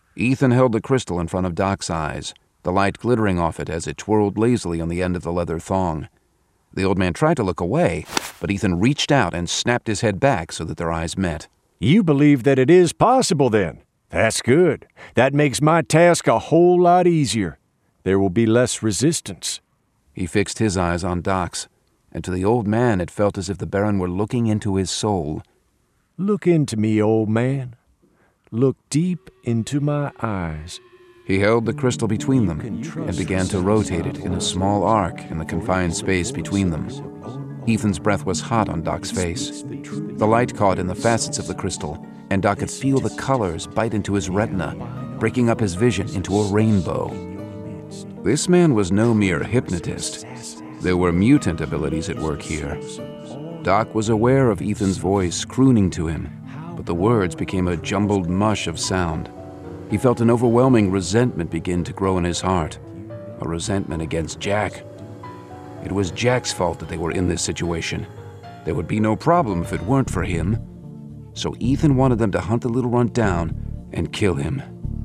Ethan held the crystal in front of Doc's eyes, the light glittering off it as it twirled lazily on the end of the leather thong. The old man tried to look away, but Ethan reached out and snapped his head back so that their eyes met. You believe that it is possible, then? That's good. That makes my task a whole lot easier. There will be less resistance. He fixed his eyes on Doc's, and to the old man it felt as if the Baron were looking into his soul. Look into me, old man. Look deep into my eyes. He held the crystal between them and began to rotate it in a small arc in the confined space between them. Ethan's breath was hot on Doc's face. The light caught in the facets of the crystal, and Doc could feel the colors bite into his retina, breaking up his vision into a rainbow. This man was no mere hypnotist. There were mutant abilities at work here. Doc was aware of Ethan's voice crooning to him, but the words became a jumbled mush of sound. He felt an overwhelming resentment begin to grow in his heart, a resentment against Jack. It was Jack's fault that they were in this situation. There would be no problem if it weren't for him. So Ethan wanted them to hunt the little runt down and kill him.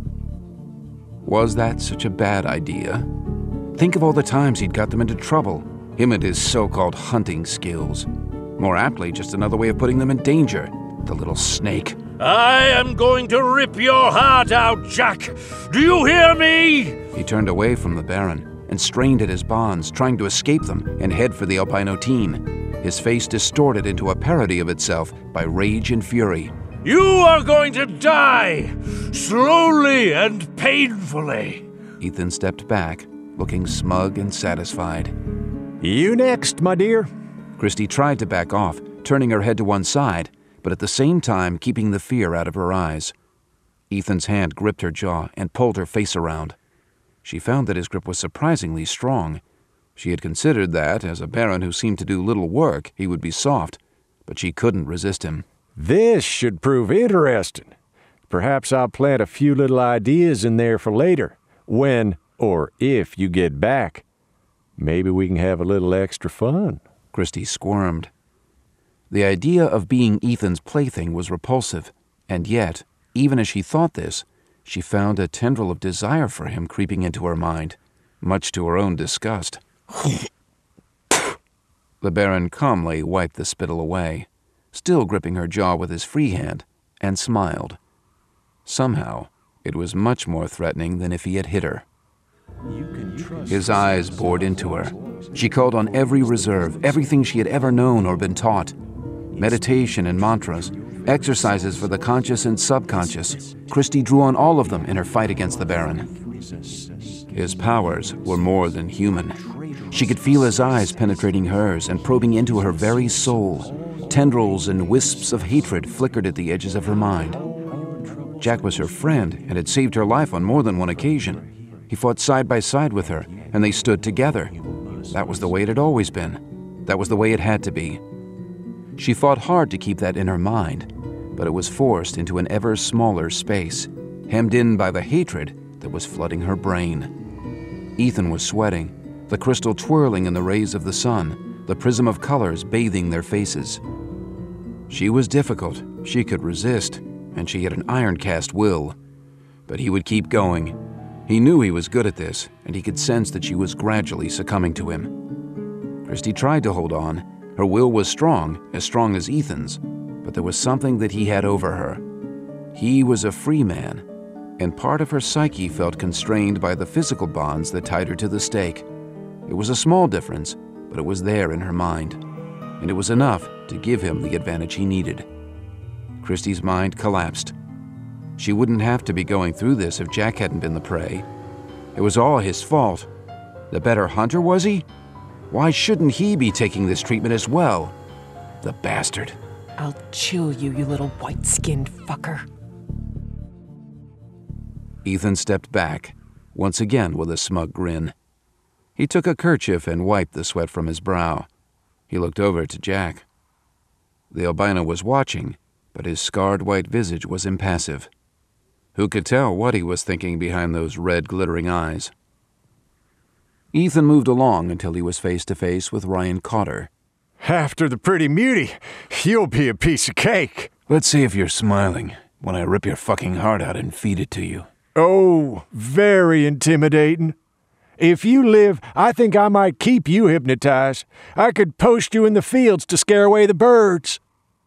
Was that such a bad idea? Think of all the times he'd got them into trouble, him and his so-called hunting skills. More aptly, just another way of putting them in danger, the little snake. I am going to rip your heart out, Jack! Do you hear me? He turned away from the Baron and strained at his bonds, trying to escape them and head for the albino teen, his face distorted into a parody of itself by rage and fury. You are going to die, slowly and painfully. Ethan stepped back, looking smug and satisfied. You next, my dear. Christy tried to back off, turning her head to one side, but at the same time keeping the fear out of her eyes. Ethan's hand gripped her jaw and pulled her face around. She found that his grip was surprisingly strong. She had considered that, as a Baron who seemed to do little work, he would be soft, but she couldn't resist him. This should prove interesting. Perhaps I'll plant a few little ideas in there for later, when or if you get back. Maybe we can have a little extra fun. Christy squirmed. The idea of being Ethan's plaything was repulsive, and yet, even as she thought this, she found a tendril of desire for him creeping into her mind, much to her own disgust. The Baron calmly wiped the spittle away, still gripping her jaw with his free hand, and smiled. Somehow, it was much more threatening than if he had hit her. His eyes bored into her. She called on every reserve, everything she had ever known or been taught. Meditation and mantras, exercises for the conscious and subconscious. Christy drew on all of them in her fight against the Baron. His powers were more than human. She could feel his eyes penetrating hers and probing into her very soul. Tendrils and wisps of hatred flickered at the edges of her mind. Jack was her friend and had saved her life on more than one occasion. He fought side by side with her, and they stood together. That was the way it had always been. That was the way it had to be. She fought hard to keep that in her mind, but it was forced into an ever smaller space, hemmed in by the hatred that was flooding her brain. Ethan was sweating, the crystal twirling in the rays of the sun, the prism of colors bathing their faces. She was difficult, she could resist, and she had an iron-cast will. But he would keep going. He knew he was good at this, and he could sense that she was gradually succumbing to him. Christy tried to hold on. Her will was strong as Ethan's, but there was something that he had over her. He was a free man, and part of her psyche felt constrained by the physical bonds that tied her to the stake. It was a small difference, but it was there in her mind, and it was enough to give him the advantage he needed. Christy's mind collapsed. She wouldn't have to be going through this if Jack hadn't been the prey. It was all his fault. The better hunter, was he? Why shouldn't he be taking this treatment as well? The bastard. I'll chill you, you little white-skinned fucker. Ethan stepped back, once again with a smug grin. He took a kerchief and wiped the sweat from his brow. He looked over to Jack. The albino was watching, but his scarred white visage was impassive. Who could tell what he was thinking behind those red glittering eyes? Ethan moved along until he was face to face with Ryan Cotter. After the pretty mutie, you'll be a piece of cake. Let's see if you're smiling when I rip your fucking heart out and feed it to you. Oh, very intimidating. If you live, I think I might keep you hypnotized. I could post you in the fields to scare away the birds.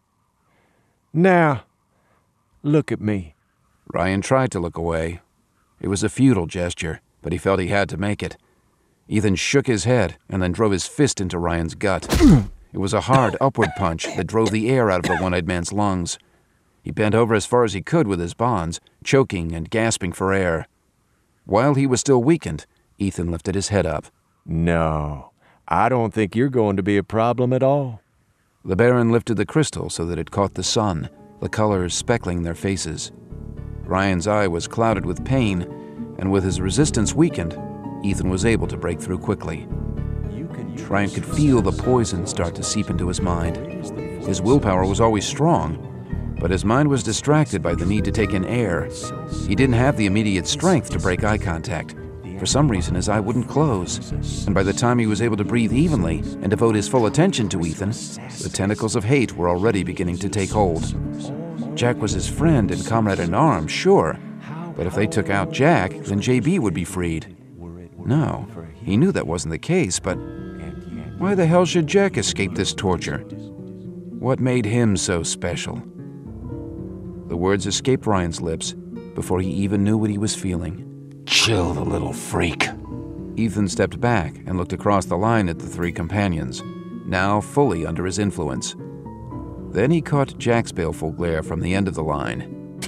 Now, look at me. Ryan tried to look away. It was a futile gesture, but he felt he had to make it. Ethan shook his head and then drove his fist into Ryan's gut. It was a hard upward punch that drove the air out of the one-eyed man's lungs. He bent over as far as he could with his bonds, choking and gasping for air. While he was still weakened, Ethan lifted his head up. No, I don't think you're going to be a problem at all. The Baron lifted the crystal so that it caught the sun, the colors speckling their faces. Ryan's eye was clouded with pain, and with his resistance weakened, Ethan was able to break through quickly. Ryan could feel the poison start to seep into his mind. His willpower was always strong, but his mind was distracted by the need to take in air. He didn't have the immediate strength to break eye contact. For some reason, his eye wouldn't close, and by the time he was able to breathe evenly and devote his full attention to Ethan, the tentacles of hate were already beginning to take hold. Jack was his friend and comrade in arms, sure, but if they took out Jack, then JB would be freed. No, he knew that wasn't the case, but why the hell should Jack escape this torture? What made him so special? The words escaped Ryan's lips before he even knew what he was feeling. Chill the little freak. Ethan stepped back and looked across the line at the three companions, now fully under his influence. Then he caught Jack's baleful glare from the end of the line.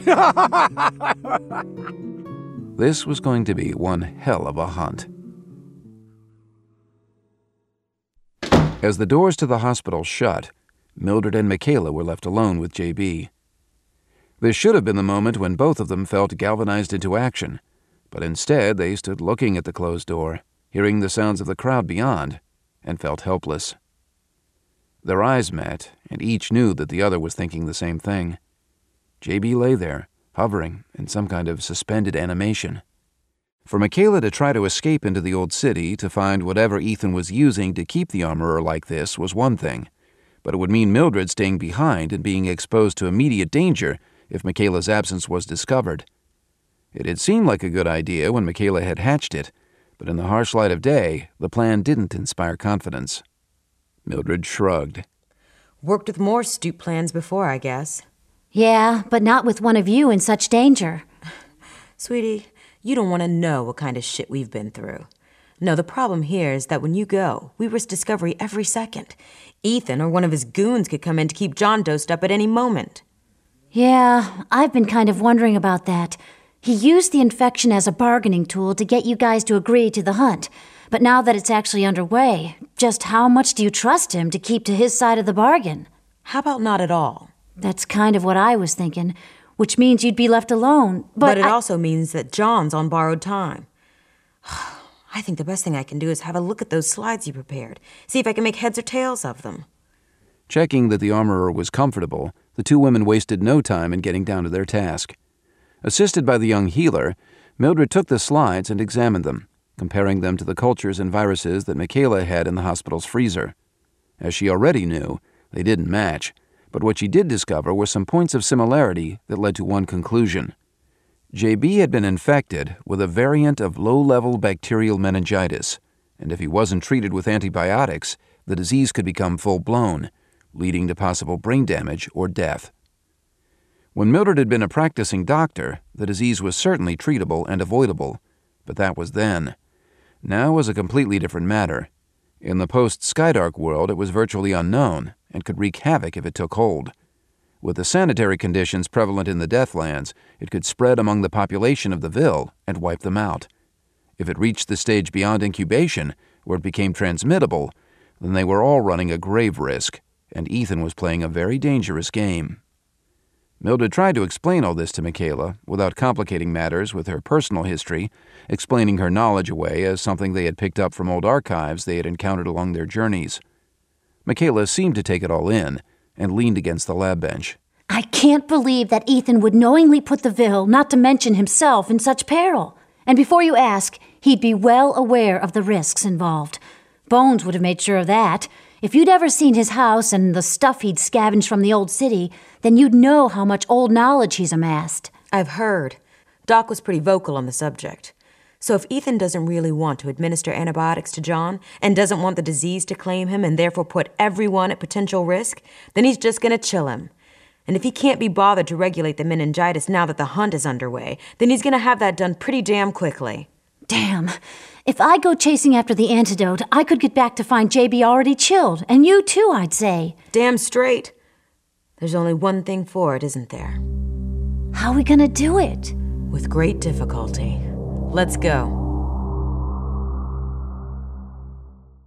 This was going to be one hell of a hunt. As the doors to the hospital shut, Mildred and Michaela were left alone with JB. This should have been the moment when both of them felt galvanized into action, but instead they stood looking at the closed door, hearing the sounds of the crowd beyond, and felt helpless. Their eyes met, and each knew that the other was thinking the same thing. JB lay there, hovering in some kind of suspended animation. For Michaela to try to escape into the old city to find whatever Ethan was using to keep the armorer like this was one thing, but it would mean Mildred staying behind and being exposed to immediate danger if Michaela's absence was discovered. It had seemed like a good idea when Michaela had hatched it, but in the harsh light of day, the plan didn't inspire confidence. Mildred shrugged. Worked with more stoop plans before, I guess. Yeah, but not with one of you in such danger. Sweetie, you don't want to know what kind of shit we've been through. No, the problem here is that when you go, we risk discovery every second. Ethan or one of his goons could come in to keep John dosed up at any moment. Yeah, I've been kind of wondering about that. He used the infection as a bargaining tool to get you guys to agree to the hunt. But now that it's actually underway, just how much do you trust him to keep to his side of the bargain? How about not at all? That's kind of what I was thinking, which means you'd be left alone. But it also means that John's on borrowed time. I think the best thing I can do is have a look at those slides you prepared, see if I can make heads or tails of them. Checking that the armorer was comfortable, the two women wasted no time in getting down to their task. Assisted by the young healer, Mildred took the slides and examined them, comparing them to the cultures and viruses that Michaela had in the hospital's freezer. As she already knew, they didn't match, but what she did discover were some points of similarity that led to one conclusion. JB had been infected with a variant of low-level bacterial meningitis, and if he wasn't treated with antibiotics, the disease could become full-blown, leading to possible brain damage or death. When Mildred had been a practicing doctor, the disease was certainly treatable and avoidable, but that was then. Now was a completely different matter. In the post-Skydark world, it was virtually unknown and could wreak havoc if it took hold. With the sanitary conditions prevalent in the Deathlands, it could spread among the population of the Ville and wipe them out. If it reached the stage beyond incubation, where it became transmittable, then they were all running a grave risk, and Ethan was playing a very dangerous game. Mildred tried to explain all this to Michaela without complicating matters with her personal history, explaining her knowledge away as something they had picked up from old archives they had encountered along their journeys. Michaela seemed to take it all in and leaned against the lab bench. I can't believe that Ethan would knowingly put the Ville, not to mention himself, in such peril. And before you ask, he'd be well aware of the risks involved. Bones would have made sure of that. If you'd ever seen his house and the stuff he'd scavenged from the old city, then you'd know how much old knowledge he's amassed. I've heard. Doc was pretty vocal on the subject. So if Ethan doesn't really want to administer antibiotics to John and doesn't want the disease to claim him and therefore put everyone at potential risk, then he's just gonna chill him. And if he can't be bothered to regulate the meningitis now that the hunt is underway, then he's gonna have that done pretty damn quickly. Damn. If I go chasing after the antidote, I could get back to find JB already chilled, and you too, I'd say. Damn straight. There's only one thing for it, isn't there? How are we gonna do it? With great difficulty. Let's go.